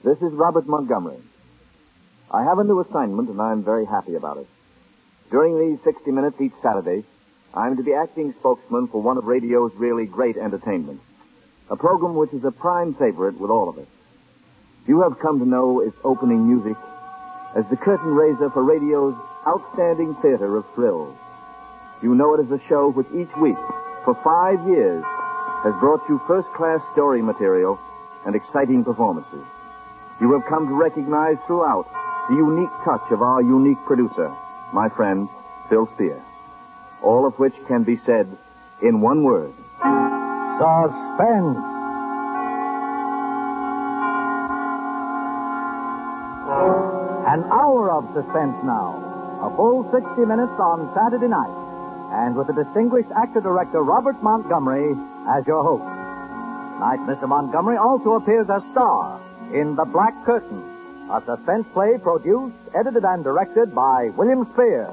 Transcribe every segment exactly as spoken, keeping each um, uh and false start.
This is Robert Montgomery. I have a new assignment, and I'm very happy about it. During these sixty minutes each Saturday, I'm to be acting spokesman for one of radio's really great entertainments, a program which is a prime favorite with all of us. You have come to know its opening music as the curtain raiser for radio's outstanding theater of thrills. You know it as a show which each week, for five years, has brought you first-class story material and exciting performances. You have come to recognize throughout the unique touch of our unique producer, my friend, Bill Spear. All of which can be said in one word. Suspense. An hour of suspense now. A full sixty minutes on Saturday night. And with the distinguished actor-director Robert Montgomery as your host. Tonight, Mister Montgomery also appears as star in The Black Curtain, a suspense play produced, edited, and directed by William Spear.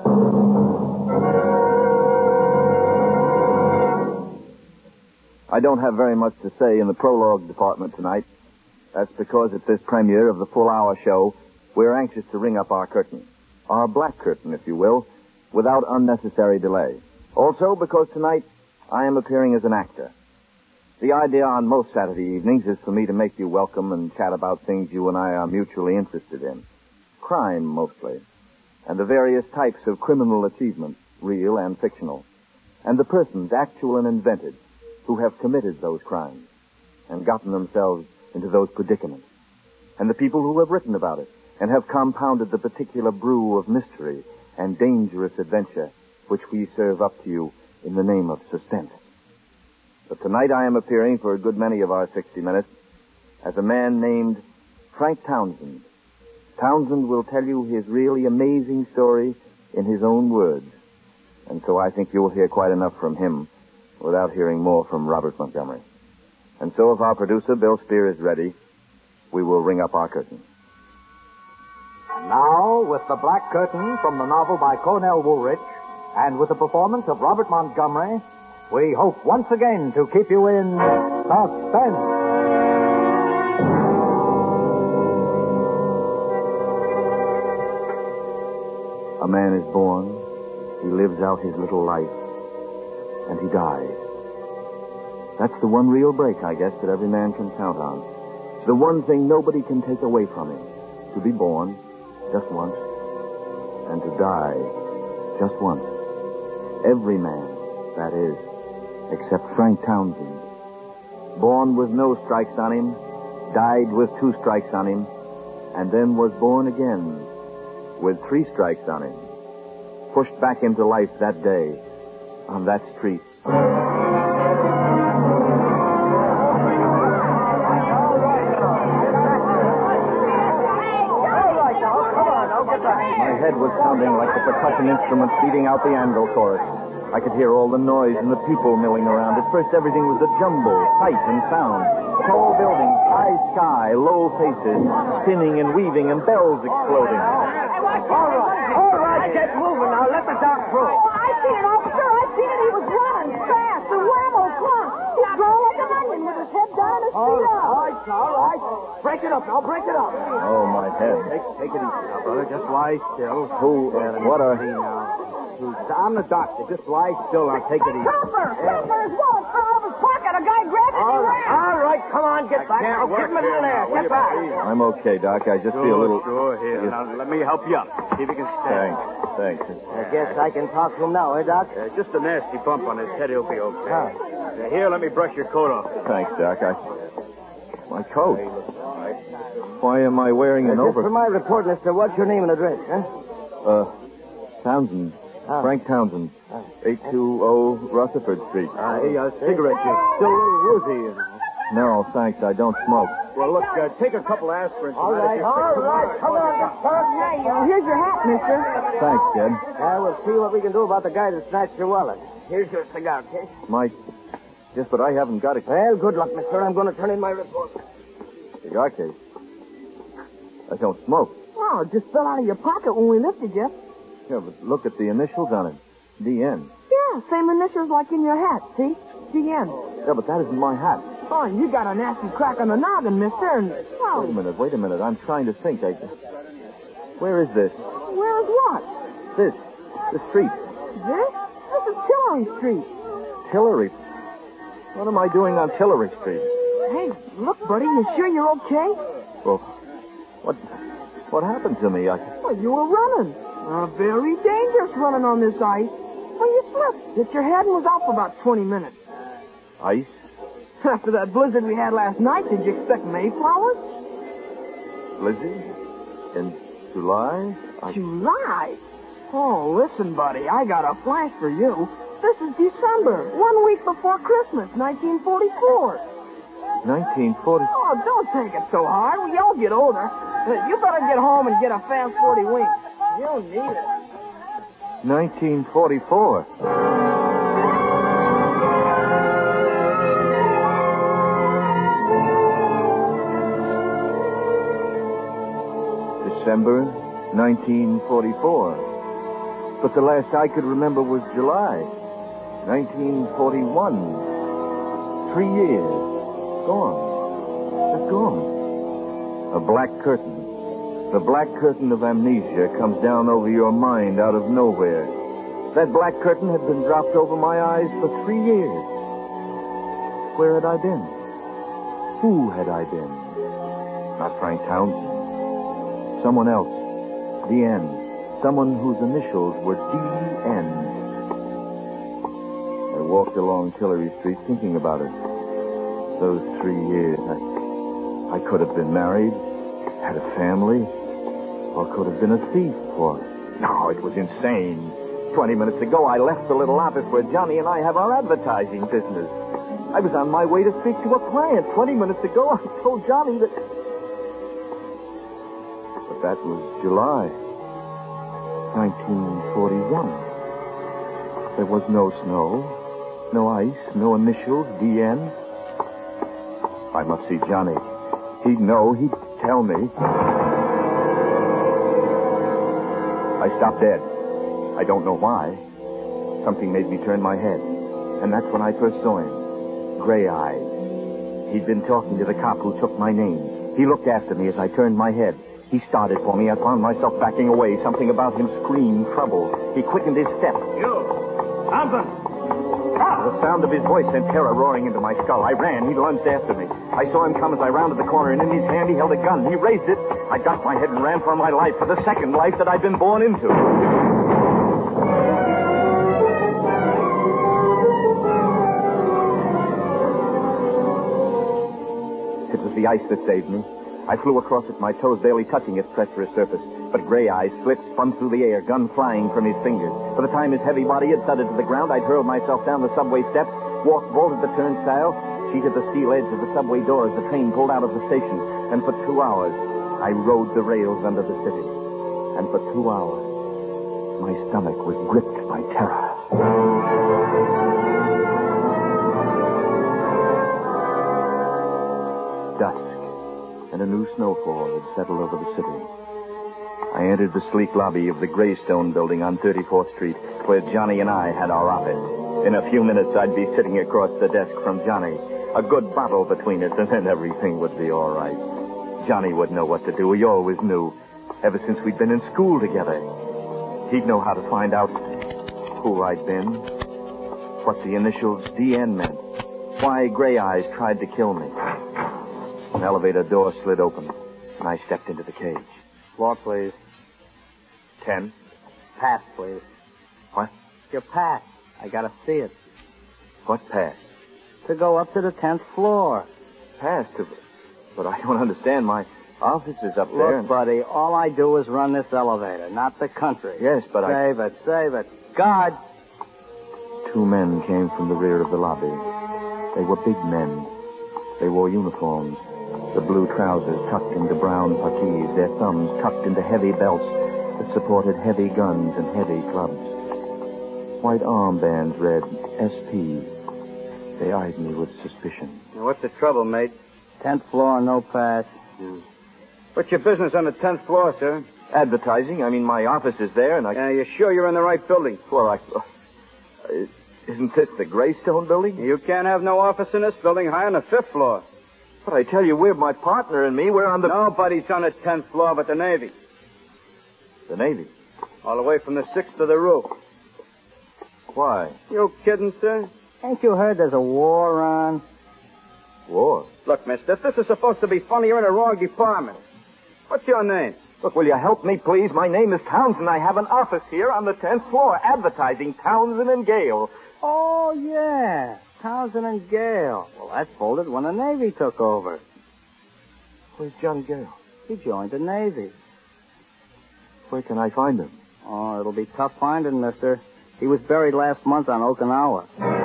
I don't have very much to say in the prologue department tonight. That's because at this premiere of the full-hour show, we're anxious to ring up our curtain. Our black curtain, if you will, without unnecessary delay. Also because tonight I am appearing as an actor. The idea on most Saturday evenings is for me to make you welcome and chat about things you and I are mutually interested in. Crime, mostly. And the various types of criminal achievement, real and fictional. And the persons, actual and invented, who have committed those crimes and gotten themselves into those predicaments. And the people who have written about it and have compounded the particular brew of mystery and dangerous adventure which we serve up to you in the name of suspense. But tonight I am appearing for a good many of our sixty minutes as a man named Frank Townsend. Townsend will tell you his really amazing story in his own words. And so I think you'll hear quite enough from him without hearing more from Robert Montgomery. And so if our producer, Bill Spear, is ready, we will ring up our curtain. And now, with The Black Curtain from the novel by Cornell Woolrich, and with the performance of Robert Montgomery, we hope once again to keep you in suspense. A man is born, he lives out his little life, and he dies. That's the one real break, I guess, that every man can count on. The one thing nobody can take away from him. To be born just once, and to die just once. Every man, that is, except Frank Townsend. Born with no strikes on him, died with two strikes on him, and then was born again with three strikes on him. Pushed back into life that day on that street. My head was sounding like the percussion instruments beating out the anvil chorus. I could hear all the noise and the people milling around. At first, everything was a jumble, sight and sound. Tall buildings, high sky, low faces, spinning and weaving, and bells exploding. All right, all right, get moving now. Let the doc through. Oh, I see it, officer. I see it. He was running fast. The whammo clock. He's growing like an onion with his head down and his All feet right, up. all right, all right. Break it up now. Break it up. Oh, my head. Take, take it easy now, brother. Just lie still. Who, uh, what are... See now. I'm the doctor. Just lie still now. Take it easy. Trooper! Trooper! His wallet fell out of his pocket. A guy grabbed it All and right, ran. all right. Come on, get back. Now, give him a little air. Get back. I'm okay, Doc. I just feel a little... Sure, here. Now, let me help you up. See if you can stand. Thanks, thanks. I guess I can talk to him now, eh, Doc? Uh, just a nasty bump on his head. He'll be okay. Huh. Uh, here, let me brush your coat off. Thanks, Doc. I... My coat. Why am I wearing an Uh, just over... for my report, mister, what's your name and address, huh? Uh, Townsend. Ah. Frank Townsend. eight two zero Rutherford Street. Uh, hey, uh, cigarette. You're still a little woozy. No, thanks. I don't smoke. Well, look, uh, take a couple aspirins. All right, all right. Come on, Hey, uh, here's your hat, mister. Thanks, kid. Now, we'll see what we can do about the guy that snatched your wallet. Here's your cigar case. My... Yes, but I haven't got a Well, good luck, mister. I'm going to turn in my report. cigar case. I don't smoke. Oh, it just fell out of your pocket when we lifted you. Yeah, but look at the initials on it. D N. Yeah, same initials like in your hat, see? D N. Yeah, but that isn't my hat. Oh, you got a nasty crack on the noggin, mister, and... Well, Wait a minute, wait a minute. I'm trying to think. I... Where is this? where's what? This. The street. This? This is Tillery Street. Tillery. What am I doing on Tillery Street? Hey, look, buddy, you sure you're okay? Well, what what happened to me? I... Well, you were running. Uh, very dangerous running on this ice. Well, you slipped, hit your head, and was out for about twenty minutes. Ice? After that blizzard we had last night, did you expect Mayflowers? Blizzard? In July? I... July? Oh, listen, buddy, I got a flash for you. This is December, one week before Christmas, nineteen forty-four. nineteen forty... Oh, don't take it so hard. We all get older. Uh, You better get home and get a fast forty wink. You'll need it. nineteen forty-four. December nineteen forty-four. But the last I could remember was July nineteen forty-one. Three years. Gone. Just gone. A black curtain. The black curtain of amnesia comes down over your mind out of nowhere. That black curtain had been dropped over my eyes for three years. Where had I been? Who had I been? Not Frank Townsend. Someone else. D N. Someone whose initials were D N. I walked along Tillery Street thinking about it. Those three years. I, I could have been married, had a family, or could have been a thief, or... No, it was insane. Twenty minutes ago, I left the little office where Johnny and I have our advertising business. I was on my way to speak to a client. Twenty minutes ago, I told Johnny that... But that was July nineteen forty-one. There was no snow, no ice, no initials, D N. I must see Johnny. He'd know. He'd tell me. I stopped dead. I don't know why. Something made me turn my head. And that's when I first saw him. Gray-eyed. He'd been talking to the cop who took my name. He looked after me as I turned my head. He started for me. I found myself backing away. Something about him screamed trouble. He quickened his step. You! Townsend! The sound of his voice sent terror roaring into my skull. I ran. He lunged after me. I saw him come as I rounded the corner, and in his hand he held a gun. He raised it. I ducked my head and ran for my life, for the second life that I'd been born into. It was the ice that saved me. I flew across it, my toes barely touching its treacherous surface. But Gray Eyes slipped, spun through the air, gun flying from his fingers. By the time his heavy body had thudded to the ground, I'd hurled myself down the subway steps, walked, vaulted the turnstile, sheeted the steel edge of the subway door as the train pulled out of the station. And for two hours, I rode the rails under the city. And for two hours, my stomach was gripped by terror. Dusk, and a new snowfall had settled over the city. I entered the sleek lobby of the Greystone building on thirty-fourth Street, where Johnny and I had our office. In a few minutes, I'd be sitting across the desk from Johnny. A good bottle between us, and then everything would be all right. Johnny would know what to do. He always knew. Ever since we'd been in school together. He'd know how to find out who I'd been, what the initials D N meant, why Gray Eyes tried to kill me. An elevator door slid open, and I stepped into the cage. Floor, please. Ten. Pass, please. What? Your pass. I gotta see it. What pass? To go up to the tenth floor. Pass to... But I don't understand. My office is up there. Look, and... buddy, all I do is run this elevator, not the country. Yes, but I... Save it, save it. Guard! Two men came from the rear of the lobby. They were big men. They wore uniforms. The blue trousers tucked into brown puttees, their thumbs tucked into heavy belts that supported heavy guns and heavy clubs. White armbands read S P. They eyed me with suspicion. Now, what's the trouble, mate? Tenth floor, no pass. Hmm. What's your business on the tenth floor, sir? Advertising. I mean, my office is there, and I... Uh, you sure you're in the right building? Well, I... Uh, Isn't this the Greystone building? You can't have no office in this building higher than the fifth floor. But I tell you, we're my partner and me. We're on the... Nobody's on the tenth floor but the Navy. The Navy? All the way from the sixth to the roof. Why? You kidding, sir? Ain't you heard there's a war on? War? Look, mister, if this is supposed to be funny, you're in the wrong department. What's your name? Look, will you help me, please? My name is Townsend. I have an office here on the tenth floor, advertising Townsend and Gale. Oh, yeah. Townsend and Gale. Well, that folded when the Navy took over. Where's Johnny Gale? He joined the Navy. Where can I find him? Oh, it'll be tough finding, mister. He was buried last month on Okinawa.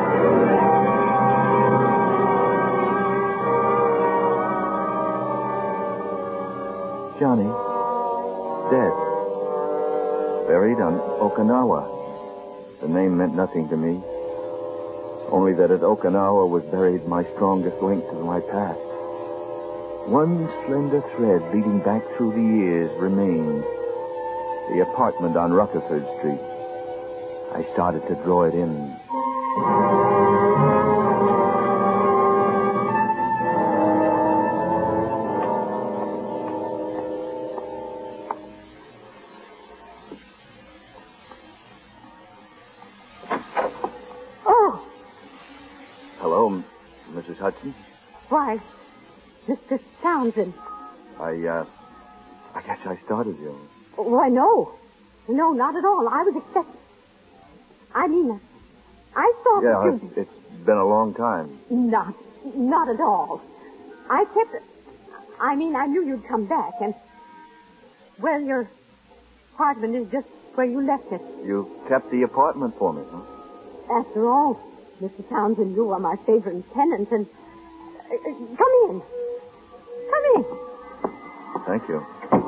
Johnny, dead. Buried on Okinawa. The name meant nothing to me. Only that at Okinawa was buried my strongest link to my past. One slender thread leading back through the years remained. The apartment on Rutherford Street. I started to draw it in. Oh, Hello, Missus Hudson. why, Mister Townsend. I, uh, I guess I started you. Why, no. No, not at all. I was expecting... I mean, I thought Yeah, that it's, you... it's been a long time. Not, not at all. I kept... I mean, I knew you'd come back, and... Well, your apartment is just where you left it. You kept the apartment for me, huh? After all, Mister Townsend, you are my favorite tenant, and... Uh, uh, come in. Come in. Thank you.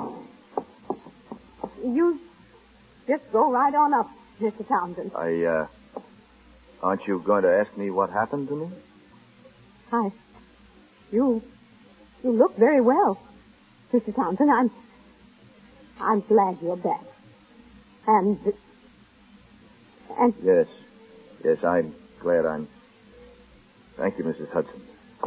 You just go right on up, Mister Townsend. I, uh, aren't you going to ask me what happened to me? I... You... You look very well, Mister Townsend. I'm... I'm glad you're back. And... And... Yes. Yes, I'm glad I'm... Thank you, Missus Hudson.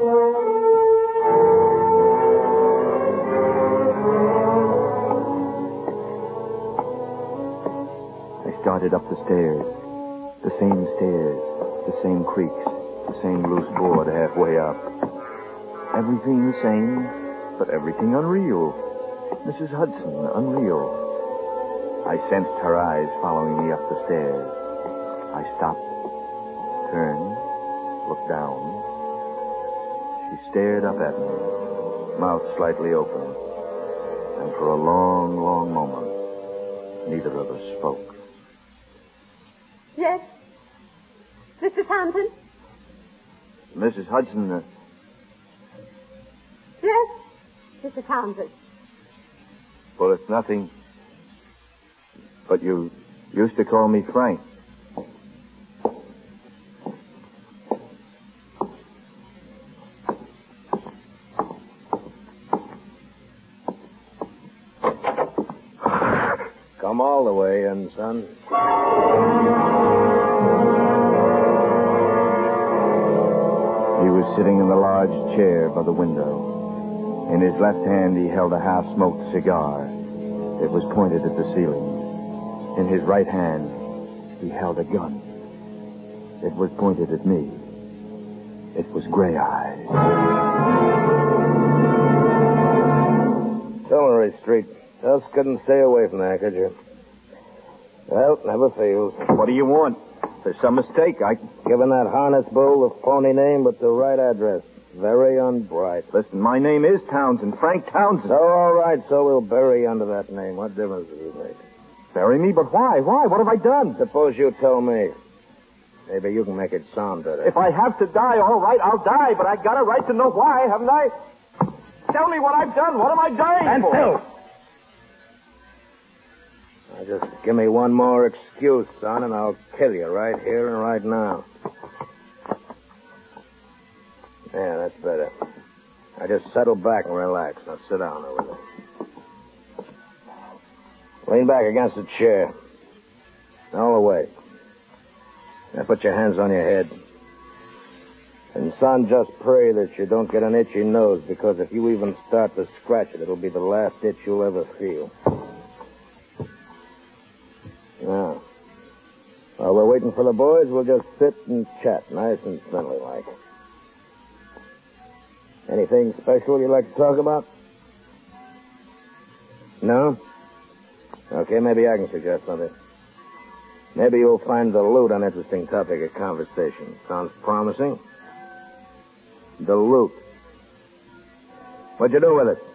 I started up the stairs. The same stairs, the same creaks, the same loose board halfway up. Everything the same, but everything unreal. Missus Hudson, unreal. I sensed her eyes following me up the stairs. I stopped, turned, looked down. She stared up at me, mouth slightly open. And for a long, long moment, neither of us spoke. Yes? Mister Townsend? Missus Hudson, uh, Yes? Mister Townsend. well, it's nothing. But you used to call me Frank. Come all the way in, son. He was sitting in the large chair by the window. In his left hand, he held a half-smoked cigar. It was pointed at the ceiling. In his right hand, he held a gun. It was pointed at me. It was Gray Eyes. Tillery Street. Just couldn't stay away from there, could you? Well, never fails. What do you want? There's some mistake. I... Given that harness bull the phony name, but the right address. Very unbright. Listen, my name is Townsend, Frank Townsend. So, all right, so we'll bury you under that name. What difference does it make? Bury me? But why? Why? What have I done? Suppose you tell me. Maybe you can make it sound better. If I have to die, all right, I'll die, but I've got a right to know why, haven't I? Tell me what I've done. What am I dying And for? Phil! Now, just give me one more excuse, son, and I'll kill you right here and right now. Yeah, that's better. Now just settle back and relax. Now sit down over there. Lean back against the chair. All the way. Now put your hands on your head. And, son, just pray that you don't get an itchy nose, because if you even start to scratch it, it'll be the last itch you'll ever feel. Now, while we're waiting for the boys, we'll just sit and chat, nice and friendly-like. Anything special you'd like to talk about? No? Okay, maybe I can suggest something. Maybe you'll find the loot an interesting topic of conversation. Sounds promising? The loot. What'd you do with it?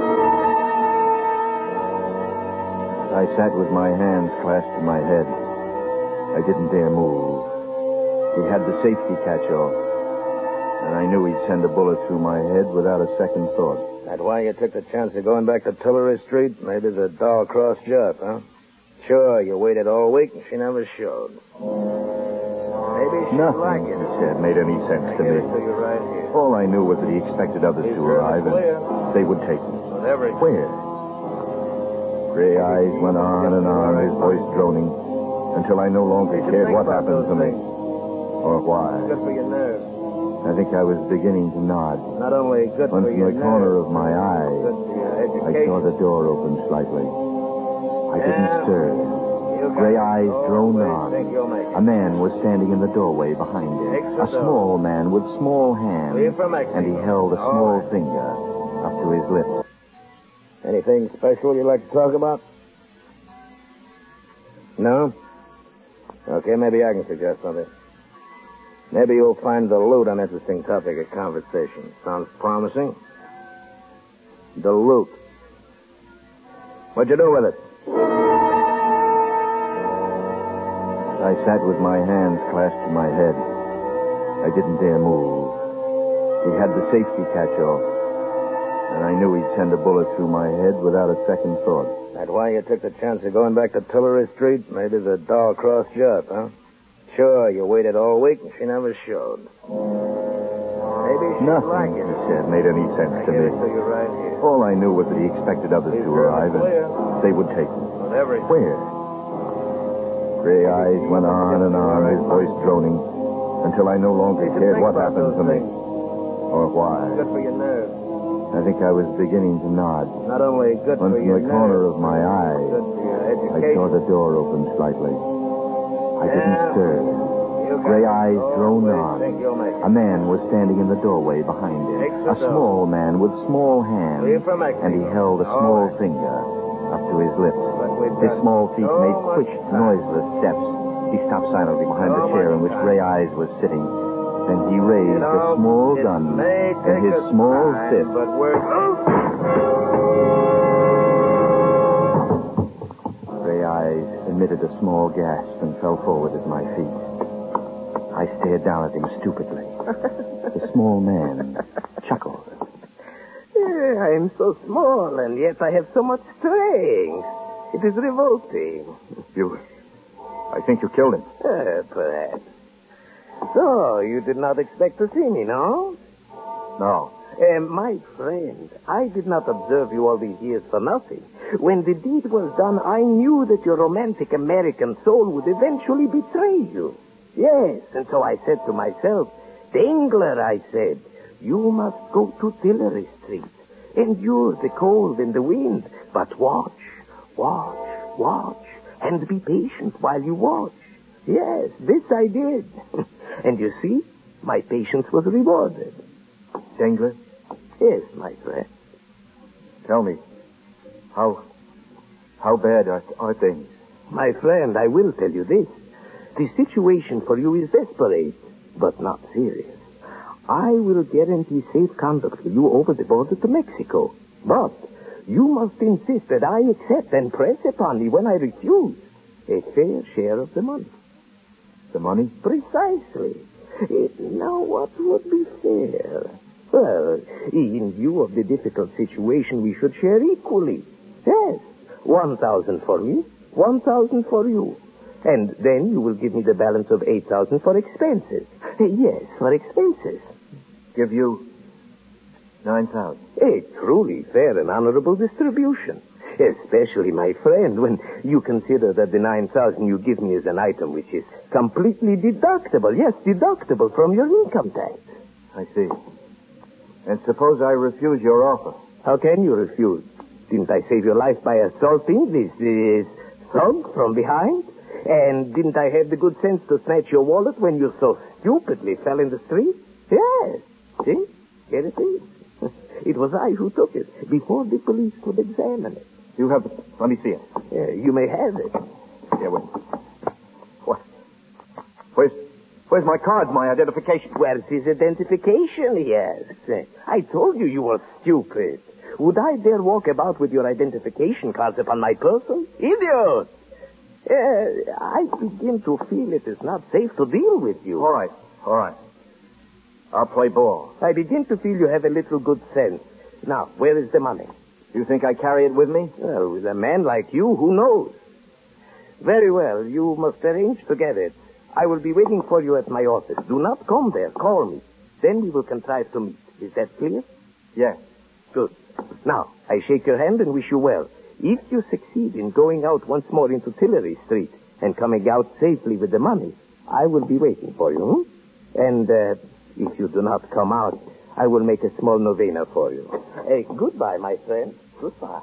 I sat with my hands clasped to my head. I didn't dare move. He had the safety catch off, and I knew he'd send a bullet through my head without a second thought. That why you took the chance of going back to Tillery Street? Maybe the doll crossed you up, huh? Sure, you waited all week and she never showed. Maybe she'd Nothing, like it. he said, made any sense I to give me. it to you right here. All I knew was that he expected others He's to very arrive, clear. and they would take me. With everything. Where? Gray eyes went on and on, his voice droning, until I no longer You should cared think what about happened those to me, things. or why. Good for your nerves. I think I was beginning to nod. Not only good When for from your the nerves. corner of my eye, Good for your I education. saw the door open slightly. I didn't Yeah. stir. You got Gray it. eyes Oh, droned wait, on. think you'll make it. A man was standing in the doorway behind him. Take A some small man with small hands. We're from Mexico. And he held a All small right. finger up to his lips. Anything special you'd like to talk about? No? Okay, maybe I can suggest something. Maybe you'll find the loot an interesting topic of conversation. Sounds promising? The loot. What'd you do with it? I sat with my hands clasped to my head. I didn't dare move. He had the safety catch off, and I knew he'd send a bullet through my head without a second thought. That why you took the chance of going back to Tillery Street? Maybe the doll crossed you up, huh? Sure, you waited all week and she never showed. Maybe she'd Nothing, like it. he said, made any sense I to give me. it to you right here. All I knew was that he expected others He's to very arrive, clear. and they would take me. With everything. Where? Gray eyes went on and on, his voice droning, until I no longer You should cared think what about happened those to me, things. or why. Good for your nerves. I think I was beginning to nod. Not only good When for from your the corner nerves. of my eye, Good for your I education. saw the door open slightly. I didn't Yeah. stir. You got Gray it. eyes Oh, droned wait, on. think you'll make it. A man was standing in the doorway behind him. Take A some small man with small hands. We're from Mexico. And he held a All small right. finger up to his lips. But we've His got small feet so made much quick, time. noiseless steps. He stopped silently behind So the chair in much which time. Gray Eyes was sitting. Then he raised You know, a small it gun may in take his us small time, fist. But we're... Gray Eyes emitted a small gasp and fell forward at my feet. I stared down at him stupidly. The small man chuckled. I'm so small, and yet I have so much strength. It is revolting. You... I think you killed him. Uh, perhaps. So, you did not expect to see me, no? No. Uh, my friend, I did not observe you all these years for nothing. When the deed was done, I knew that your romantic American soul would eventually betray you. Yes, and so I said to myself, Dangler, I said, you must go to Tillery Street. Endure the cold and the wind, but watch, watch, watch, and be patient while you watch. Yes, this I did. And you see, my patience was rewarded. Dangler, Yes, my friend. tell me, how... how bad are, are things? My friend, I will tell you this. The situation for you is desperate, but not serious. I will guarantee safe conduct for you over the border to Mexico. But you must insist that I accept and press upon me when I refuse a fair share of the money. The money? Precisely. Eh, Now, what would be fair? Well, in view of the difficult situation, we should share equally. Yes, one thousand for me, one thousand for you. And then you will give me the balance of eight thousand for expenses. Eh, Yes, for expenses. Give you nine thousand. A truly fair and honorable distribution. Especially, my friend, when you consider that the nine thousand you give me is an item which is Completely deductible. Yes, deductible from your income tax. I see. And suppose I refuse your offer? How can you refuse? Didn't I save your life by assaulting this, this thug from behind? And didn't I have the good sense to snatch your wallet when you so stupidly fell in the street? Yes. See? Here it is. It was I who took it before the police could examine it. You have... Let me see it. Yeah, you may have it. Yeah, wait. What? Where's... Where's my card, my identification? Where's his identification, he asks. I told you you were stupid. Would I dare walk about with your identification cards upon my person? Idiot! Uh, I begin to feel it is not safe to deal with you. All right, all right. I'll play ball. I begin to feel you have a little good sense. Now, where is the money? You think I carry it with me? Well, with a man like you, who knows? Very well, you must arrange to get it. I will be waiting for you at my office. Do not come there. Call me. Then we will contrive to meet. Is that clear? Yes. Good. Now, I shake your hand and wish you well. If you succeed in going out once more into Tillery Street and coming out safely with the money, I will be waiting for you. Hmm? And uh, if you do not come out, I will make a small novena for you. Hey, goodbye, my friend. Goodbye.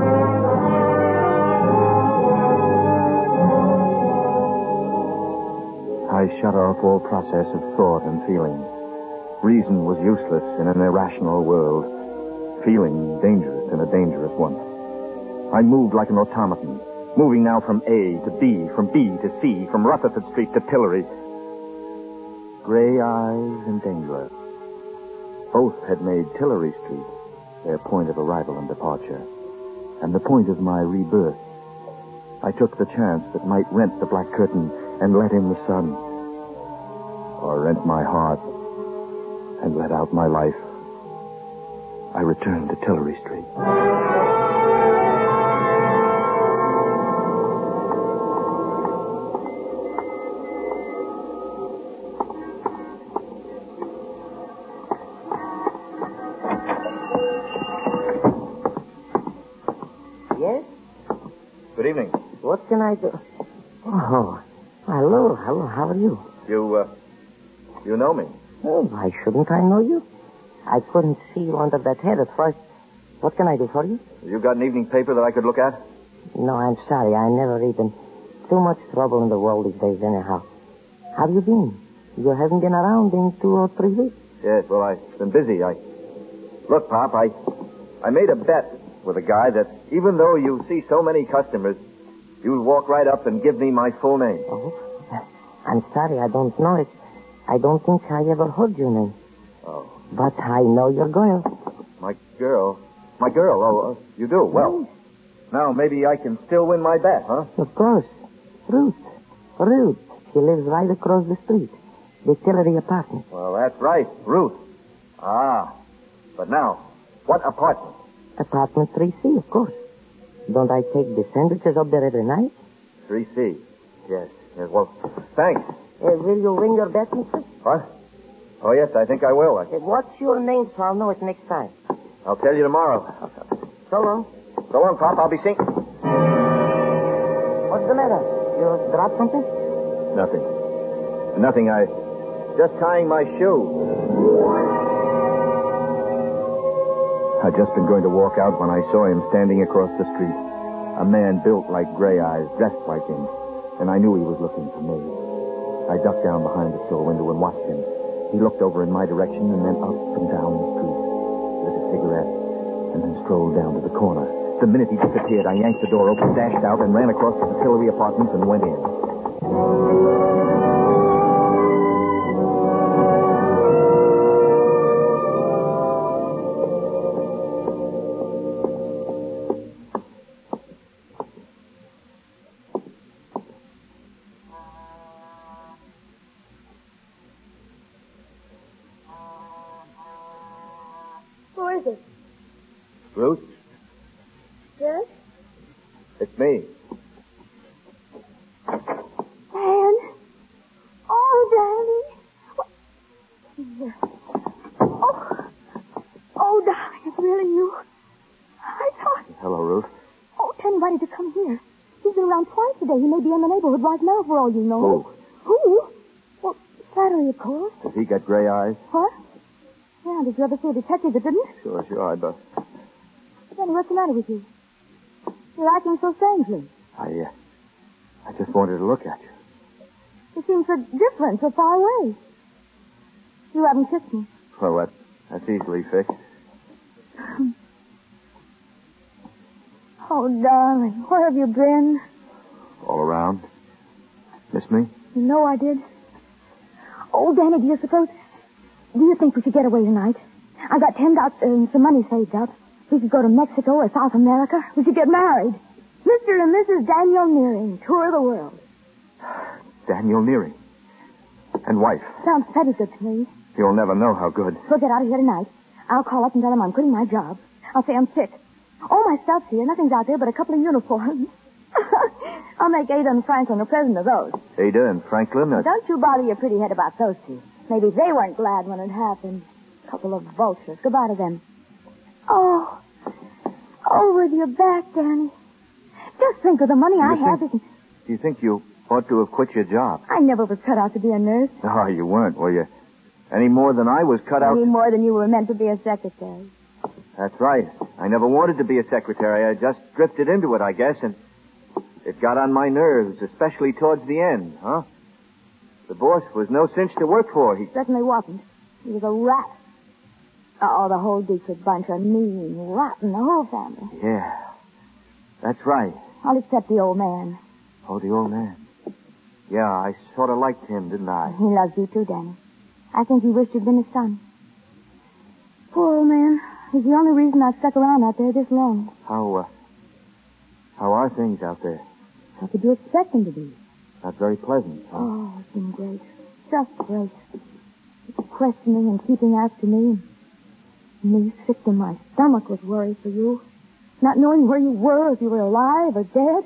I shut off all process of thought and feeling. Reason was useless in an irrational world. Feeling dangerous in a dangerous one. I moved like an automaton, moving now from A to B, from B to C, from Rutherford Street to Tillery. Gray eyes and Dangler. Both had made Tillery Street their point of arrival and departure, and the point of my rebirth. I took the chance that might rent the black curtain and let in the sun, or rent my heart and let out my life. I returned to Tillery Street. Yes? Good evening. What can I do? Oh, hello, hello. How are you? You, uh, you know me. Oh, why shouldn't I know you? I couldn't see you under that head at first. What can I do for you? You got an evening paper that I could look at? No, I'm sorry. I never read them. Too much trouble in the world these days, anyhow. How have you been? You haven't been around in two or three weeks. Yes, well, I've been busy. I... Look, Pop, I... I made a bet with a guy that even though you see so many customers, you'll walk right up and give me my full name. Oh? I'm sorry. I don't know it. I don't think I ever heard your name. Oh. But I know your girl. My girl? My girl? Oh, uh, you do? Well, now maybe I can still win my bet, huh? Of course. Ruth. Ruth. She lives right across the street. The Tillery apartment. Well, that's right. Ruth. Ah. But now, what apartment? Apartment three C, of course. Don't I take the sandwiches up there every night? three C. Yes. Yes. Well, thanks. Uh, will you ring your bet, mister? What? Oh, yes, I think I will. I... Uh, what's your name so I'll know it next time? I'll tell you tomorrow. So long. So long, Pop. I'll be seeing... What's the matter? You dropped something? Nothing. Nothing. I... Just tying my shoe. I'd just been going to walk out when I saw him standing across the street. A man built like Gray Eyes, dressed like him. And I knew he was looking for me. I ducked down behind the store window and watched him. He looked over in my direction and then up and down the street, lit a cigarette, and then strolled down to the corner. The minute he disappeared, I yanked the door open, dashed out, and ran across to the Tillery apartments and went in. Who is it? Ruth? Yes? It's me. Dan? Oh, darling. What? Here. Oh. Oh, darling, it's really you. I thought... Hello, Ruth. Oh, tell me why did you come here? He's been around twice today. He may be in the neighborhood right now for all you know. Who? Who? Well, Slattery, of course. Does he got gray eyes? What? Yeah, did you ever see a detective that didn't? Sure, sure, but Danny, what's the matter with you? You're acting so strangely. I, uh, I just wanted to look at you. You seem so different, so far away. You haven't kissed me. Well, that, that's easily fixed. Oh, darling, where have you been? All around. Miss me? You know I did. Oh, Danny, do you suppose... Do you think we should get away tonight? I got ten dollars and some money saved up. We could go to Mexico or South America. We could get married. Mister and Missus Daniel Nearing, tour the world. Daniel Nearing. And wife. Sounds pretty good to me. You'll never know how good. We'll get out of here tonight. I'll call up and tell him I'm quitting my job. I'll say I'm sick. All my stuff's here. Nothing's out there but a couple of uniforms. I'll make Ada and Franklin a present of those. Ada and Franklin? Are... Don't you bother your pretty head about those two. Maybe they weren't glad when it happened. Couple of vultures. Goodbye to them. Oh. Oh, with your back, Danny. Just think of the money I have. Think, do you think you ought to have quit your job? I never was cut out to be a nurse. Oh, you weren't, were you? Any more than I was cut Any out... Any more than you were meant to be a secretary. That's right. I never wanted to be a secretary. I just drifted into it, I guess, and it got on my nerves, especially towards the end, huh? The boss was no cinch to work for. He certainly wasn't. He was a rat. Oh, the whole Dietrich bunch are mean, rotten, the whole family. Yeah, that's right. All except the old man. Oh, the old man. Yeah, I sort of liked him, didn't I? He loves you too, Danny. I think he wished you'd been his son. Poor old man. He's the only reason I've stuck around out there this long. How, uh, how are things out there? How could you expect them to be? Not very pleasant, huh? Oh, it's been great. Just great. Questioning and keeping after me. Me sick to my stomach with worry for you. Not knowing where you were, if you were alive or dead.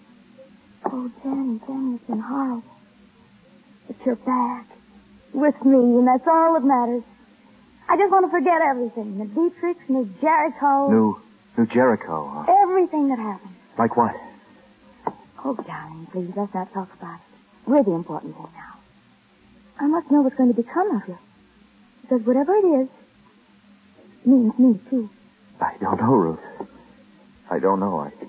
Oh, Danny, Danny, it's been hard. But you're back. With me, and that's all that matters. I just want to forget everything. The Dietrichs, New Jericho. New, New Jericho, huh? Everything that happened. Like what? Oh, darling, please, let's not talk about it. We're the important thing now. I must know what's going to become of you. Because whatever it is, means me, too. I don't know, Ruth. I don't know. I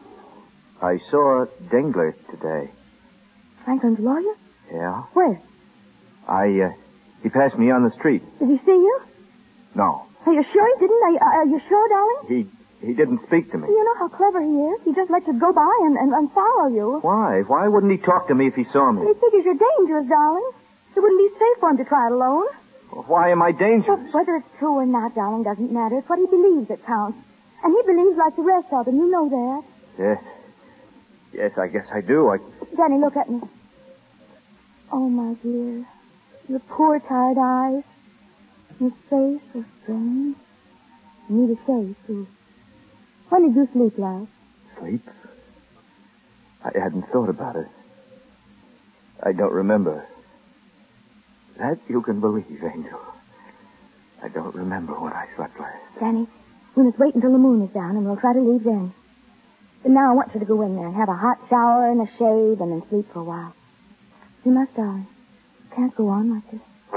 I saw Dengler today. Franklin's lawyer? Yeah? Where? I, uh, he passed me on the street. Did he see you? No. Are you sure he didn't? Are you, are you sure, darling? He, he didn't speak to me. You know how clever he is. He just lets you go by and, and, and follow you. Why? Why wouldn't he talk to me if he saw me? He figures you're dangerous, darling. It wouldn't be safe for him to try it alone. Well, why am I dangerous? Well, whether it's true or not, darling, doesn't matter. It's what he believes that counts. And he believes like the rest of them. You know that. Yes. Yes, I guess I do. I... Danny, look at me. Oh, my dear. Your poor, tired eyes. Your face so strange. You need a shave, too. When did you sleep last? Sleep? I hadn't thought about it. I don't remember. That you can believe, Angel. I don't remember when I slept last. Danny, we must wait until the moon is down, and we'll try to leave then. But now I want you to go in there and have a hot shower and a shave and then sleep for a while. You must, darling. You can't go on like this.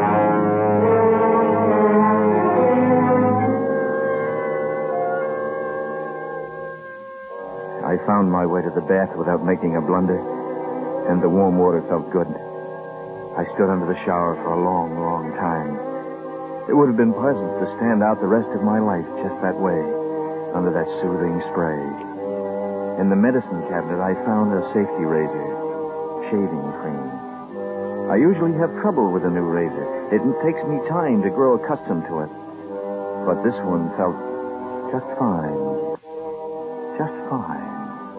I found my way to the bath without making a blunder, and the warm water felt good. I stood under the shower for a long, long time. It would have been pleasant to stand out the rest of my life just that way, under that soothing spray. In the medicine cabinet, I found a safety razor, shaving cream. I usually have trouble with a new razor. It takes me time to grow accustomed to it. But this one felt just fine. Just fine.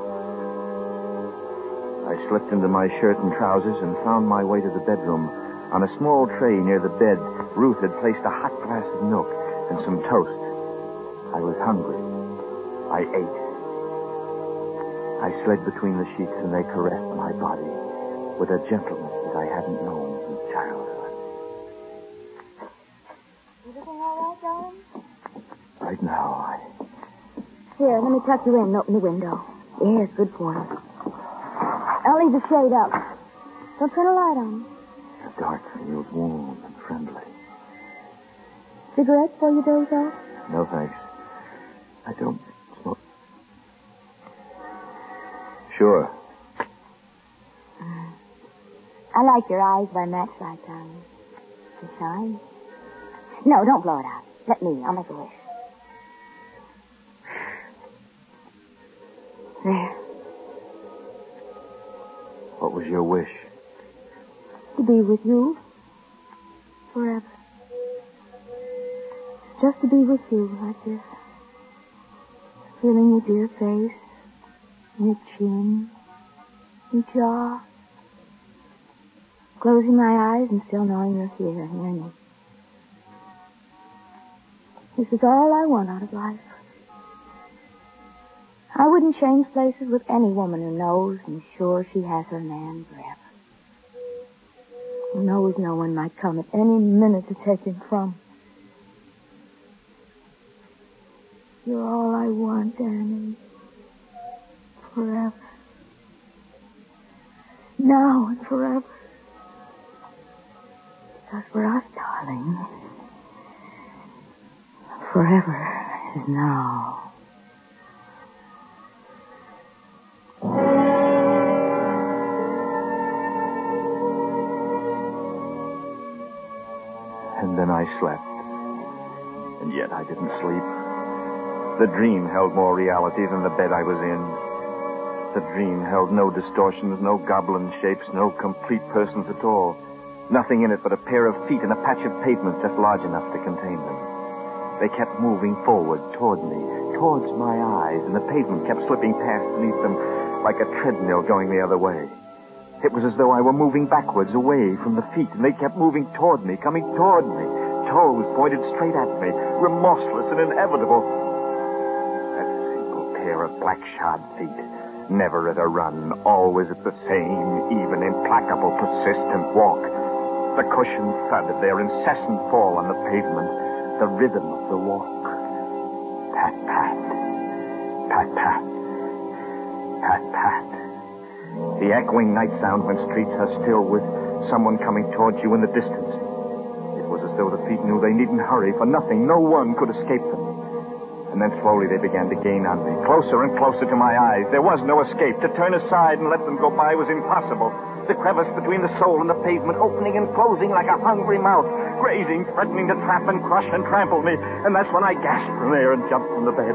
I slipped into my shirt and trousers and found my way to the bedroom. On a small tray near the bed, Ruth had placed a hot glass of milk and some toast. I was hungry. I ate. I slid between the sheets and they caressed my body with a gentleness that I hadn't known from childhood. Everything all right, darling? Right now, I... Here, let me tuck you in and open the window. Yes, good boy. I'll leave the shade up. Don't turn a light on. The dark feels warm and friendly. Cigarette before you doze off? No, thanks. I don't smoke. Sure. I like your eyes by matchlight, darling. They shine. No, don't blow it out. Let me. I'll make a wish. There. What was your wish? To be with you. Forever. Just to be with you like this. Feeling your dear face. Your chin. Your jaw. Closing my eyes and still knowing you're here, near me. This is all I want out of life. I wouldn't change places with any woman who knows and sure she has her man forever. Who knows no one might come at any minute to take him from. You're all I want, Danny. Forever. Now and forever. Because for us, darling, forever is now. And then I slept. And yet I didn't sleep. The dream held more reality than the bed I was in. The dream held no distortions, no goblin shapes, no complete persons at all. Nothing in it but a pair of feet and a patch of pavement just large enough to contain them. They kept moving forward toward me, towards my eyes, and the pavement kept slipping past beneath them like a treadmill going the other way. It was as though I were moving backwards, away from the feet, and they kept moving toward me, coming toward me. Toes pointed straight at me, remorseless and inevitable. That single pair of black-shod feet, never at a run, always at the same, even, implacable, persistent walk. The cushioned thud of their incessant fall on the pavement, the rhythm of the walk. Pat, pat. Pat, pat. Pat, pat. The echoing night sound when streets are still with someone coming towards you in the distance. It was as though the feet knew they needn't hurry, for nothing, no one could escape them. And then slowly they began to gain on me, closer and closer to my eyes. There was no escape. To turn aside and let them go by was impossible. The crevice between the soul and the pavement opening and closing like a hungry mouth, grazing, threatening to trap and crush and trample me. And that's when I gasped from air and jumped from the bed.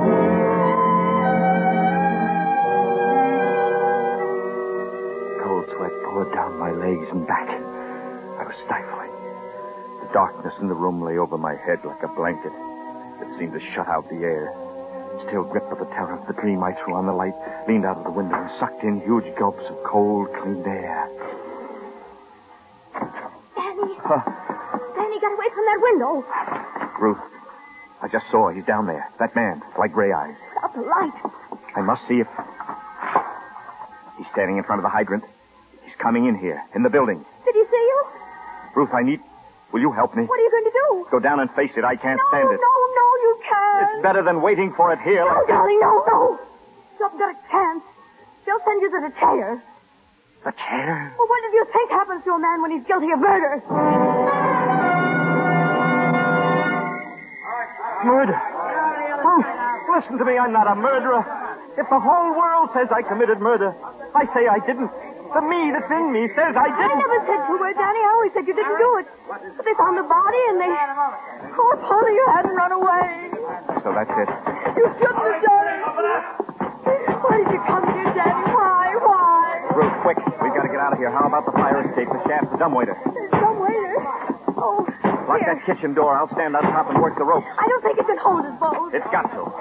Cold sweat poured down my legs and back. I was stifling. The darkness in the room lay over my head like a blanket. It seemed to shut out the air. Still gripped by the terror of the dream, I threw on the light, leaned out of the window, and sucked in huge gulps of cold, clean air. Danny. Huh? Danny, get away from that window. Ruth, I just saw. He's down there. That man, like gray eyes. Put out the light. I must see if... He's standing in front of the hydrant. He's coming in here, in the building. Did he see you? Ruth, I need... Will you help me? What are you going to do? Go down and face it. I can't no, stand it. No, no, you can't. It's better than waiting for it here. No, like darling, no, no. You haven't got a chance. They'll send you to the chair. The chair? Well, what do you think happens to a man when he's guilty of murder? Murder? Ruth, listen to me. I'm not a murderer. If the whole world says I committed murder, I say I didn't. The me that's in me says I didn't. I never said two words, Danny. I always said you didn't do it. But they found the body and they... Oh, if only you hadn't run away. So that's it. You shouldn't have done it. Why did you come here, Danny? Why? Why? Ruth, quick. We've got to get out of here. How about the fire escape, the shaft, the dumbwaiter? Dumbwaiter? Oh, Lock here. that kitchen door. I'll stand on top and work the ropes. I don't think it can hold us both. It's got to.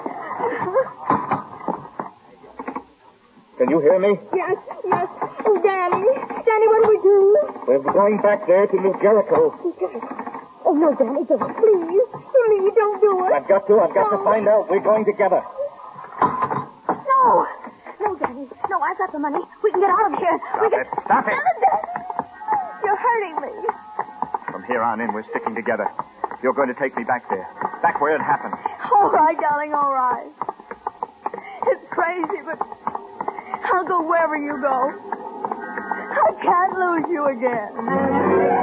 Can you hear me? Yes, yes. Oh, Danny. Danny, what do we do? We're going back there to New Jericho. Oh, no, Danny, don't. Please. Please, don't do it. I've got to. I've got no. to find out. We're going together. No. No, Danny. No, I've got the money. We can get out of here. Stop we can... it. Stop it. You're hurting me. From here on in, we're sticking together. You're going to take me back there. Back where it happened. All right, darling, all right. It's crazy, but I'll go wherever you go. I can't lose you again.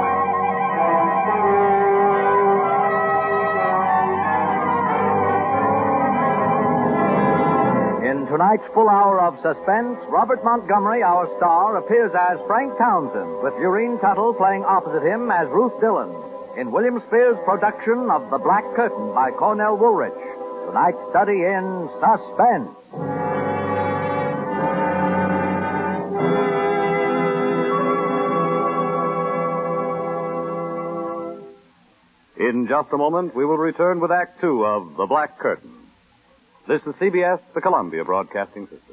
In tonight's full hour of suspense, Robert Montgomery, our star, appears as Frank Townsend, with Maureen Tuttle playing opposite him as Ruth Dillon, in William Spears' production of The Black Curtain by Cornell Woolrich. Tonight's study in suspense. In just a moment, we will return with Act Two of The Black Curtain. This is C B S, the Columbia Broadcasting System.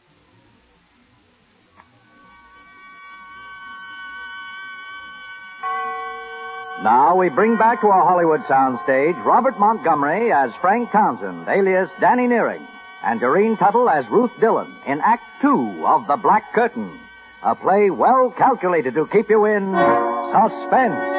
Now we bring back to our Hollywood soundstage Robert Montgomery as Frank Townsend, alias Danny Nearing, and Doreen Tuttle as Ruth Dillon in Act Two of The Black Curtain, a play well calculated to keep you in suspense.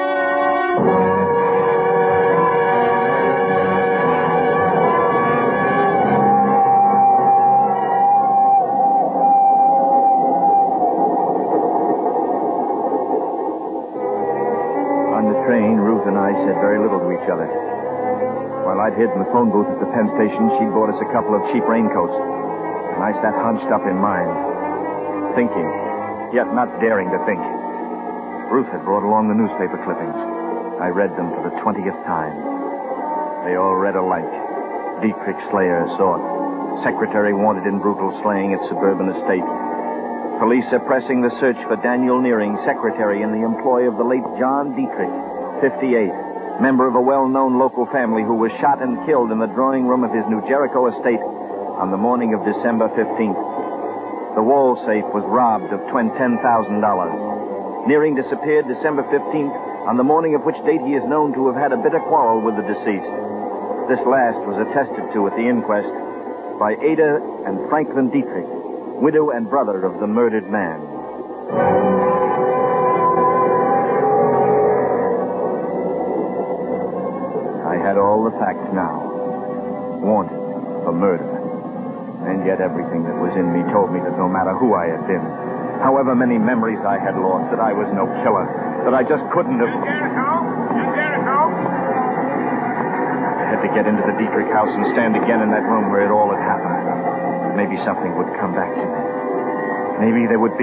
Ruth and I said very little to each other. While I'd hid in the phone booth at the Penn station, she'd bought us a couple of cheap raincoats. And I sat hunched up in mine, thinking, yet not daring to think. Ruth had brought along the newspaper clippings. I read them for the twentieth time. They all read alike. Dietrich Slayer sought. Secretary wanted in brutal slaying at suburban estate. Police are pressing the search for Daniel Nearing, secretary in the employ of the late John Dietrich, fifty-eight, member of a well-known local family who was shot and killed in the drawing room of his New Jericho estate on the morning of December fifteenth. The wall safe was robbed of ten thousand dollars. Nearing disappeared December fifteenth, on the morning of which date he is known to have had a bitter quarrel with the deceased. This last was attested to at the inquest by Ada and Franklin Dietrich, widow and brother of the murdered man. I had all the facts now. Wanted for murder. And yet everything that was in me told me that no matter who I had been, however many memories I had lost, that I was no killer, that I just couldn't have... I had to get into the Dietrich house and stand again in that room where it all had happened. Maybe something would come back to me. Maybe there would be...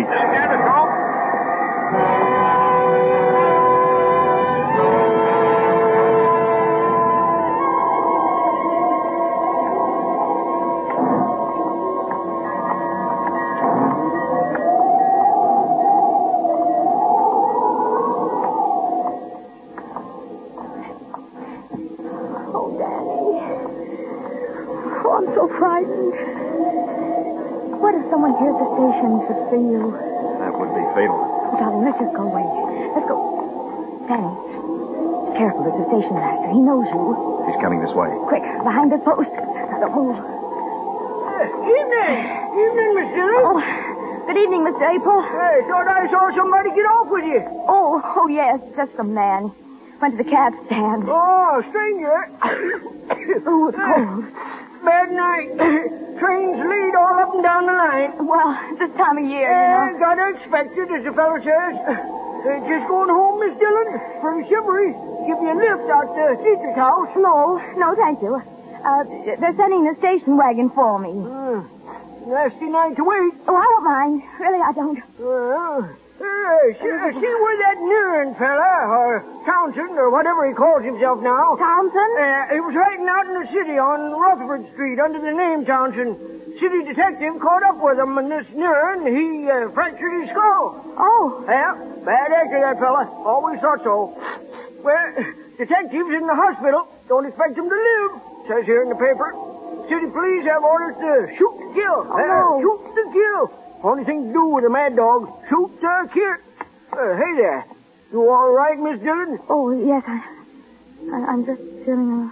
should see you. That would be fatal. Oh, darling, let's just go away. Let's go. Danny, careful. There's a station master. He knows you. He's coming this way. Quick, behind the post. Now, don't move. Uh, evening. Evening, Miss Dillon. Oh, good evening, Mister April. Hey, thought I saw somebody get off with you. Oh, oh, yes. Just some man. Went to the cab stand. Oh, stranger. Oh, it's cold. Bad night. Trains lead all up and down the line. Well, this time of year, Yeah, you know. gotta expect it, as the fellow says. Uh, just going home, Miss Dillon? Pretty shivery. Give you a lift out to Dietrich's house. No, no, thank you. Uh, they're sending the station wagon for me. Uh, nasty night to wait. Oh, I don't mind. Really, I don't. Well, uh, see, uh, see where that Nearing fella, or Townsend, or whatever he calls himself now. Townsend? Uh, he was hiding out in the city on Rutherford Street under the name Townsend. City detective caught up with him, and this Nearing, he uh, fractured his skull. Oh. Yeah, bad actor, that fella. Always thought so. Well, detectives in the hospital don't expect him to live, says here in the paper. City police have orders to shoot to kill. Oh, uh, no. Shoot to kill. Only thing to do with a mad dog, shoot to kill. Uh, hey there. You all right, Miss Dillon? Oh, yes, I, I, I'm just feeling...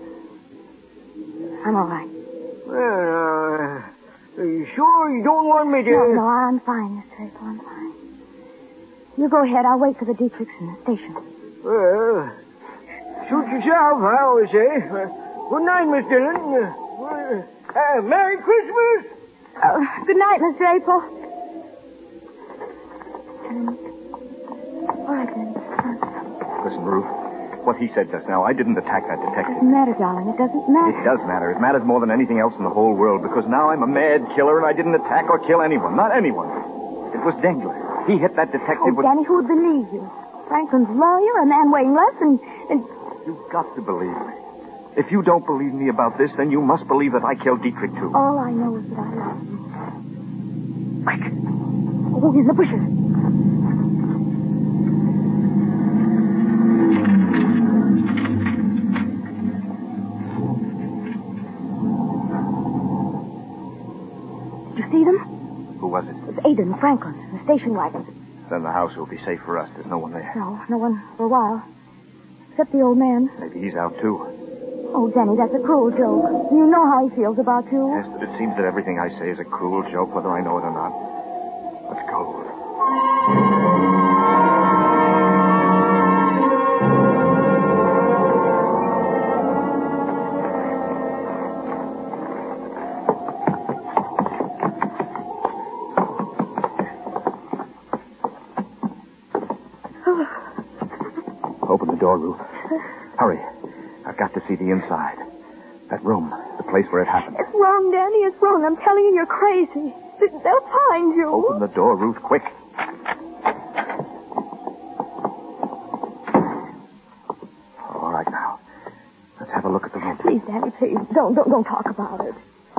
Uh, I'm all right. Well, uh, are you sure you don't want me to... No, no, I'm fine, Mister April, I'm fine. You go ahead. I'll wait for the Dietrichs in the station. Well, shoot yourself, I always say. Uh, good night, Miss Dillon. Uh, uh, Merry Christmas! Uh, good night, Mister April. Danny. All right, Danny. Listen, Ruth. What he said just now, I didn't attack that detective. It doesn't matter, darling. It doesn't matter. It does matter. It matters more than anything else in the whole world, because now I'm a mad killer and I didn't attack or kill anyone. Not anyone. It was Dengler. He hit that detective Oh, with... Danny, who would believe you? Franklin's lawyer, a man weighing less, and... and... You've got to believe me. If you don't believe me about this, then you must believe that I killed Dietrich, too. All I know is that I love you. Quick. Oh, he's in the bushes. Did you see them? Who was it? It was Ada and Franklin, in the station wagon. Then the house will be safe for us. There's no one there. No, no one for a while. Except the old man. Maybe he's out, too. Oh, Danny, that's a cruel joke. You know how he feels about you. Yes, but it seems that everything I say is a cruel joke, whether I know it or not. Let's go. Open the door, Ruth. Hurry. I've got to see the inside. That room, the place where it happened. It's wrong, Danny. It's wrong. I'm telling you, you're crazy. They'll find you. Open the door, Ruth, quick. All right, now. Let's have a look at the room. Please, Danny, please. Don't, don't, don't talk about it.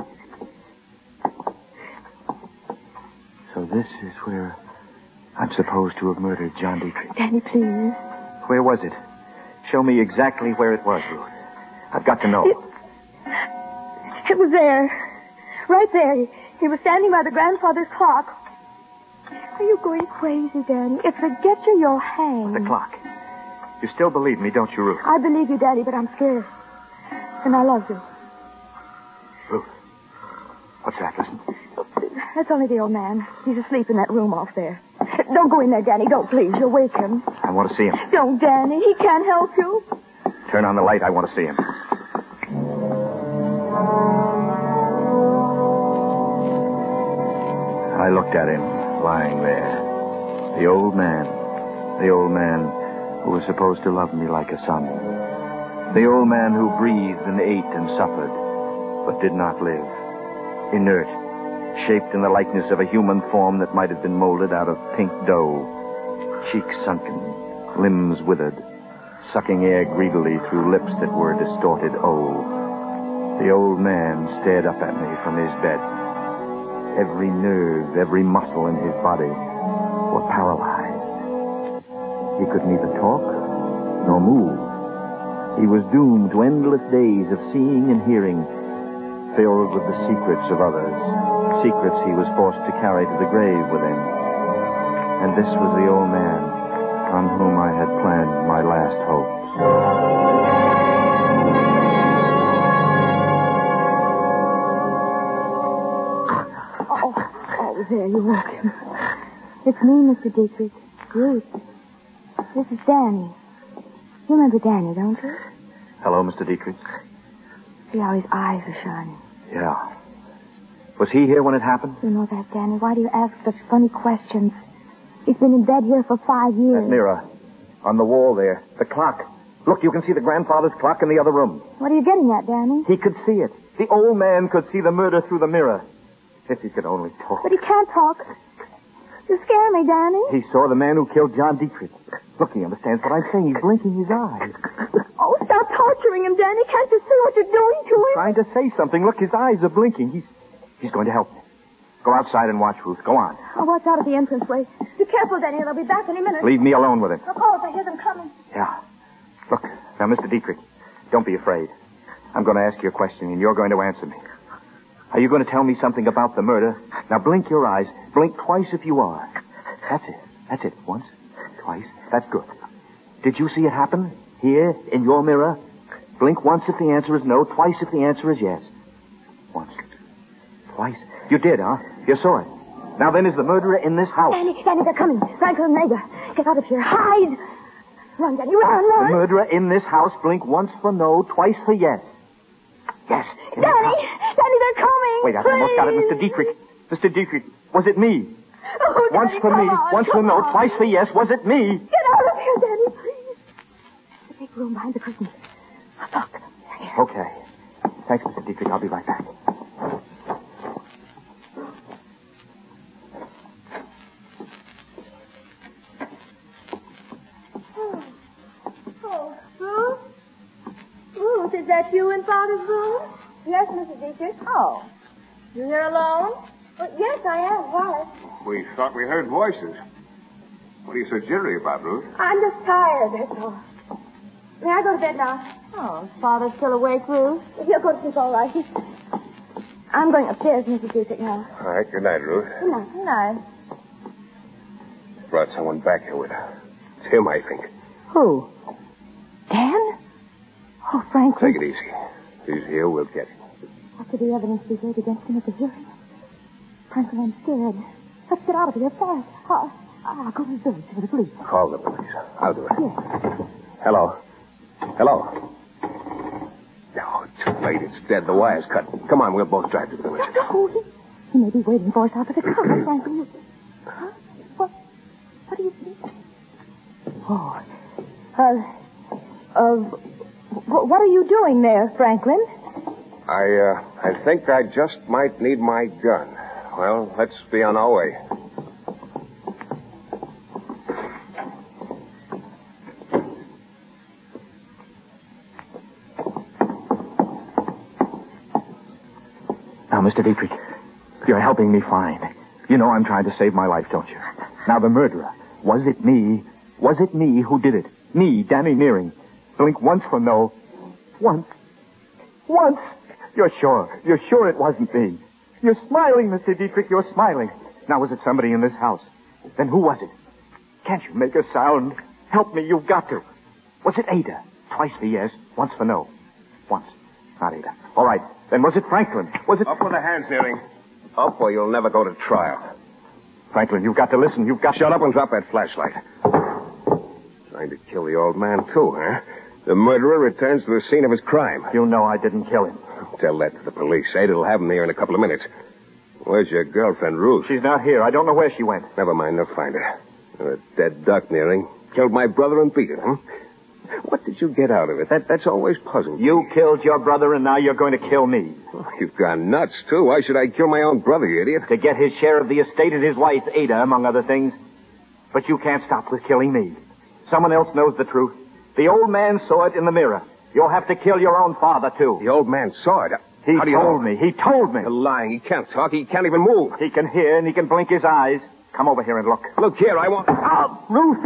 So this is where I'm supposed to have murdered John Dietrich. Danny, please. Where was it? Show me exactly where it was, Ruth. I've got to know. It, it was there. Right there. He, he was standing by the grandfather's clock. Are you going crazy, Danny? If I get you, you'll hang. The clock. You still believe me, don't you, Ruth? I believe you, Daddy, but I'm scared. And I love you. Ruth. What's that? Listen. That's only the old man. He's asleep in that room off there. Don't go in there, Danny. Don't, please. You'll wake him. I want to see him. Don't, Danny. He can't help you. Turn on the light. I want to see him. I looked at him, lying there. The old man. The old man who was supposed to love me like a son. The old man who breathed and ate and suffered, but did not live. Inert, shaped in the likeness of a human form that might have been molded out of pink dough. Cheeks sunken, limbs withered, sucking air greedily through lips that were distorted O. The old man stared up at me from his bed. Every nerve, every muscle in his body were paralyzed. He could neither talk nor move. He was doomed to endless days of seeing and hearing, filled with the secrets of others, secrets he was forced to carry to the grave with him. And this was the old man on whom I had planned my last hopes. There, you woke him. It's me, Mister Dietrich. Ruth. This is Danny. You remember Danny, don't you? Hello, Mister Dietrich. See how his eyes are shining. Yeah. Was he here when it happened? You know that, Danny. Why do you ask such funny questions? He's been in bed here for five years. That mirror. On the wall there. The clock. Look, you can see the grandfather's clock in the other room. What are you getting at, Danny? He could see it. The old man could see the murder through the mirror. If he could only talk. But he can't talk. You scare me, Danny. He saw the man who killed John Dietrich. Look, he understands what I'm saying. He's blinking his eyes. Oh, stop torturing him, Danny. Can't you see what you're doing to him? Trying to say something. Look, his eyes are blinking. He's he's going to help me. Go outside and watch, Ruth. Go on. I'll watch out at the entranceway. Be careful, Danny. They'll be back any minute. Leave me alone with him. I'll call if I hear them coming. Yeah. Look, now, Mister Dietrich, don't be afraid. I'm going to ask you a question, and you're going to answer me. Are you going to tell me something about the murder? Now, blink your eyes. Blink twice if you are. That's it. That's it. Once, twice. That's good. Did you see it happen? Here, in your mirror? Blink once if the answer is no. Twice if the answer is yes. Once. Twice. You did, huh? You saw it. Now, then, is the murderer in this house? Danny, Danny, they're coming. Franklin and Ada. Get out of here. Hide. Run, Danny. Run, run. The murderer in this house. Blink once for no, twice for yes. Yes. Danny! Danny, they're coming! Wait, I've almost got it, Mister Dietrich. Mister Dietrich, was it me? Oh, Once Danny, for come me, on, once for come no, on. twice for yes. Was it me? Get out of here, Danny, please. The big room behind the curtain. I'll talk to them. Here. Okay. Thanks, Mister Dietrich. I'll be right back. Oh, Ruth? Ruth, is that you in Father's room? Yes, Missus Dietrich. Oh. You here alone? Well, yes, I am. Why? We thought we heard voices. What are you so jittery about, Ruth? I'm just tired, that's all. May I go to bed now? Oh, is Father still awake, Ruth? He'll go to sleep all right. He's... I'm going upstairs, Missus Dietrich, now. All right, good night, Ruth. Good night. Good night. Brought someone back here with her. It's him, I think. Who? Dan? Oh, Franklin. Take it easy. If he's here, we'll get him. After the evidence we heard against him at the hearing. Franklin, I'm scared. Let's get out of here fast. I'll, I'll go to the village for the police. Call the police. I'll do it. Yes. Hello. Hello. No, too late. It's dead. The wire's cut. Come on, we'll both drive to the village. No, he, he may be waiting for us out of the car, Franklin. Huh? What? What do you think? Oh. Uh, uh, wh- what are you doing there, Franklin? I, uh, I think I just might need my gun. Well, let's be on our way. Now, Mister Dietrich, you're helping me find. You know I'm trying to save my life, don't you? Now, the murderer. Was it me? Was it me who did it? Me, Danny Nearing. Blink once for no. Once. Once. You're sure. You're sure it wasn't me. You're smiling, Mister Dietrich. You're smiling. Now, was it somebody in this house? Then who was it? Can't you make a sound? Help me. You've got to. Was it Ada? Twice for yes, once for no. Once. Not Ada. All right. Then was it Franklin? Was it... Up with the hands, Nearing. Up or you'll never go to trial. Franklin, you've got to listen. You've got Shut to... up and drop that flashlight. Trying to kill the old man, too, huh? The murderer returns to the scene of his crime. You know I didn't kill him. Tell that to the police. Ada will have him here in a couple of minutes. Where's your girlfriend, Ruth? She's not here. I don't know where she went. Never mind, they'll find her. You're a dead duck, Nearing. Killed my brother and beat him, huh? What did you get out of it? That That's always puzzled me. You killed your brother, and now you're going to kill me. Oh, you've gone nuts, too. Why should I kill my own brother, you idiot? To get his share of the estate and his wife, Ada, among other things. But you can't stop with killing me. Someone else knows the truth. The old man saw it in the mirror. You'll have to kill your own father, too. The old man saw it. He How do you told know? me. He told me. You're lying. He can't talk. He can't even move. He can hear, and he can blink his eyes. Come over here and look. Look here, I want... Oh, Ruth!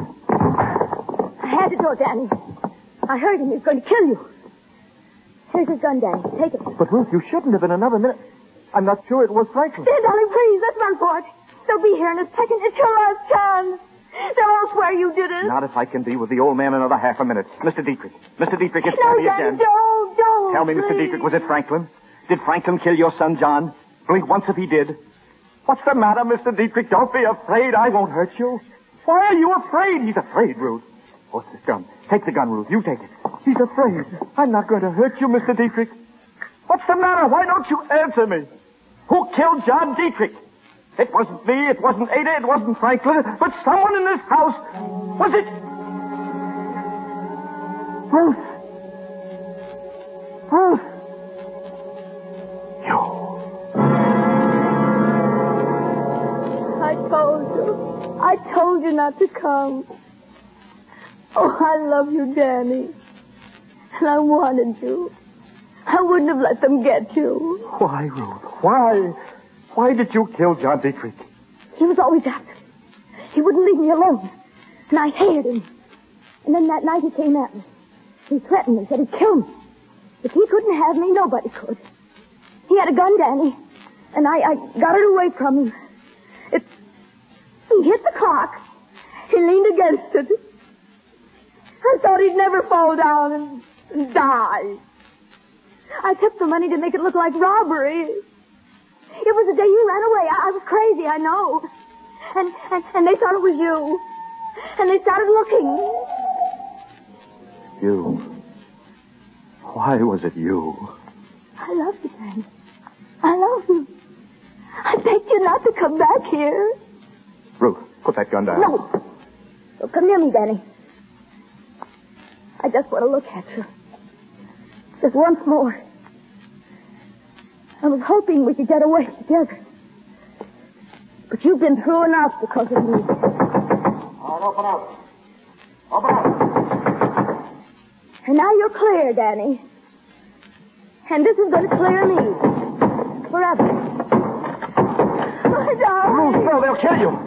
I had to go, Danny. I heard him. He was going to kill you. Here's his gun, Danny. Take it. But, Ruth, you shouldn't have in another minute. I'm not sure it was Franklin. There, darling, please. Let's run for it. They'll be here in a second. It's your last chance. They'll all swear you did it. Not if I can be with the old man another half a minute. Mister Dietrich. Mister Dietrich, it's No, me Danny, again. don't, don't. Tell me, Mister please. Dietrich, was it Franklin? Did Franklin kill your son, John? Blink once if he did. What's the matter, Mister Dietrich? Don't be afraid. I won't hurt you. Why are you afraid? He's afraid, Ruth. What's this gun? Take the gun, Ruth. You take it. He's afraid. I'm not going to hurt you, Mister Dietrich. What's the matter? Why don't you answer me? Who killed John Dietrich? It wasn't me. It wasn't Ada. It wasn't Franklin. But someone in this house. Was it... Ruth. Ruth. You. I told you. I told you not to come. Oh, I love you, Danny. And I wanted you. I wouldn't have let them get you. Why, Ruth? Why? Why did you kill John Dietrich? He was always after me. He wouldn't leave me alone. And I hated him. And then that night he came at me. He threatened me, said he'd kill me. If he couldn't have me, nobody could. He had a gun, Danny. And I, I got it away from him. It... He hit the clock. He leaned against it. I thought he'd never fall down and, and die. I took the money to make it look like robbery. It was the day you ran away. I, I was crazy, I know. And, and and they thought it was you. And they started looking. You. Why was it you? I love you, Danny. I love you. I begged you not to come back here. Ruth, put that gun down. No. Don't come near me, Danny. I just want to look at you. Just once more. I was hoping we could get away together. But you've been through enough because of me. All right, open up. Open up. And now you're clear, Danny. And this is going to clear me. Forever. My darling. Ruth, no, they'll kill you.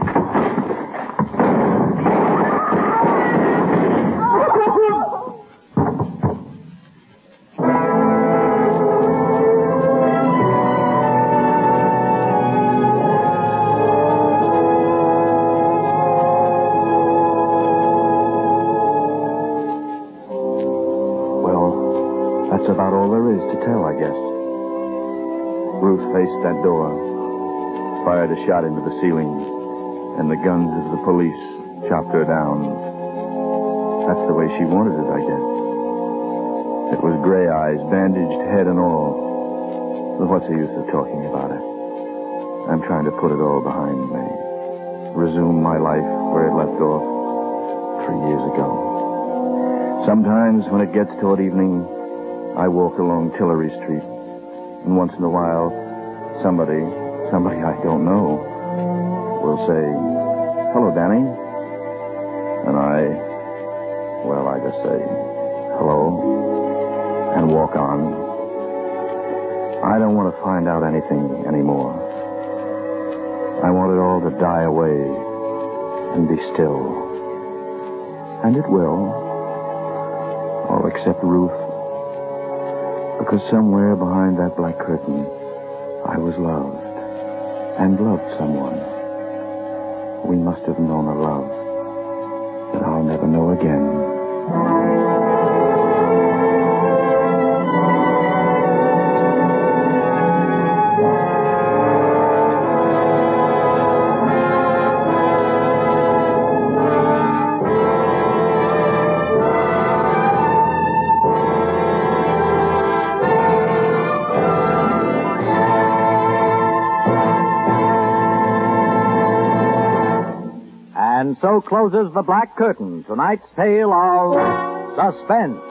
That's about all there is to tell, I guess. Ruth faced that door, fired a shot into the ceiling, and the guns of the police chopped her down. That's the way she wanted it, I guess. It was gray eyes, bandaged head and all. But what's the use of talking about it? I'm trying to put it all behind me. Resume my life where it left off three years ago. Sometimes when it gets toward evening, I walk along Tillery Street, and once in a while, somebody, somebody I don't know, will say, "Hello, Danny." And I, well, I just say, "Hello," and walk on. I don't want to find out anything anymore. I want it all to die away and be still. And it will, all except Ruth. Because somewhere behind that black curtain, I was loved, and loved someone. We must have known a love that I'll never know again. And so closes The Black Curtain, tonight's tale of suspense.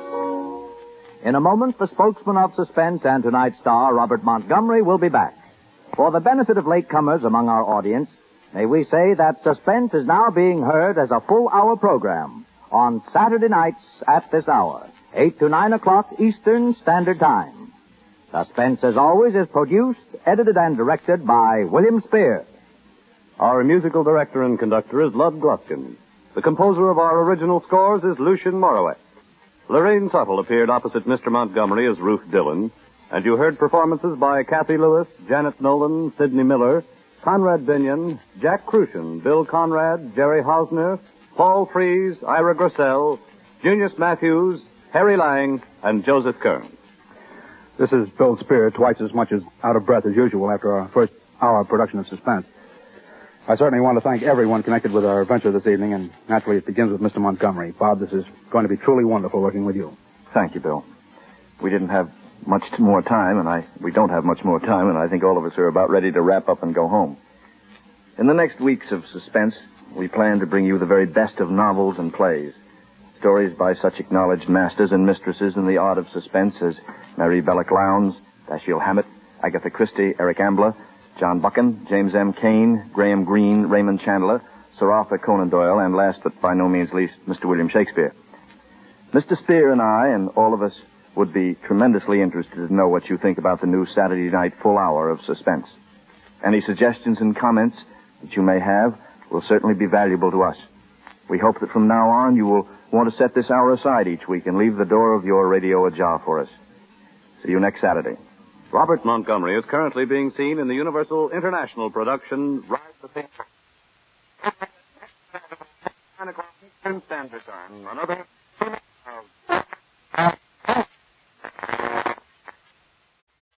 In a moment, the spokesman of Suspense and tonight's star, Robert Montgomery, will be back. For the benefit of latecomers among our audience, may we say that Suspense is now being heard as a full-hour program on Saturday nights at this hour, eight to nine o'clock Eastern Standard Time. Suspense, as always, is produced, edited, and directed by William Spear. Our musical director and conductor is Lud Gluskin. The composer of our original scores is Lucien Morawetz. Lorraine Tuttle appeared opposite Mister Montgomery as Ruth Dillon, and you heard performances by Kathy Lewis, Janet Nolan, Sidney Miller, Conrad Binion, Jack Crucian, Bill Conrad, Jerry Hausner, Paul Frees, Ira Grossell, Junius Matthews, Harry Lang, and Joseph Kern. This is Bill Spear, twice as much as out of breath as usual after our first hour production of Suspense. I certainly want to thank everyone connected with our adventure this evening, and naturally it begins with Mister Montgomery. Bob, this is going to be truly wonderful working with you. Thank you, Bill. We didn't have much more time, and I we don't have much more time, and I think all of us are about ready to wrap up and go home. In the next weeks of Suspense, we plan to bring you the very best of novels and plays. Stories by such acknowledged masters and mistresses in the art of suspense as Mary Belloc Lowndes, Dashiell Hammett, Agatha Christie, Eric Ambler, John Buchan, James M. Cain, Graham Greene, Raymond Chandler, Sir Arthur Conan Doyle, and last but by no means least, Mister William Shakespeare. Mister Spear and I and all of us would be tremendously interested to know what you think about the new Saturday night full hour of Suspense. Any suggestions and comments that you may have will certainly be valuable to us. We hope that from now on you will want to set this hour aside each week and leave the door of your radio ajar for us. See you next Saturday. Robert Montgomery is currently being seen in the Universal International production, Rise the Pink Curtain. nine o'clock Eastern Standard Time. Another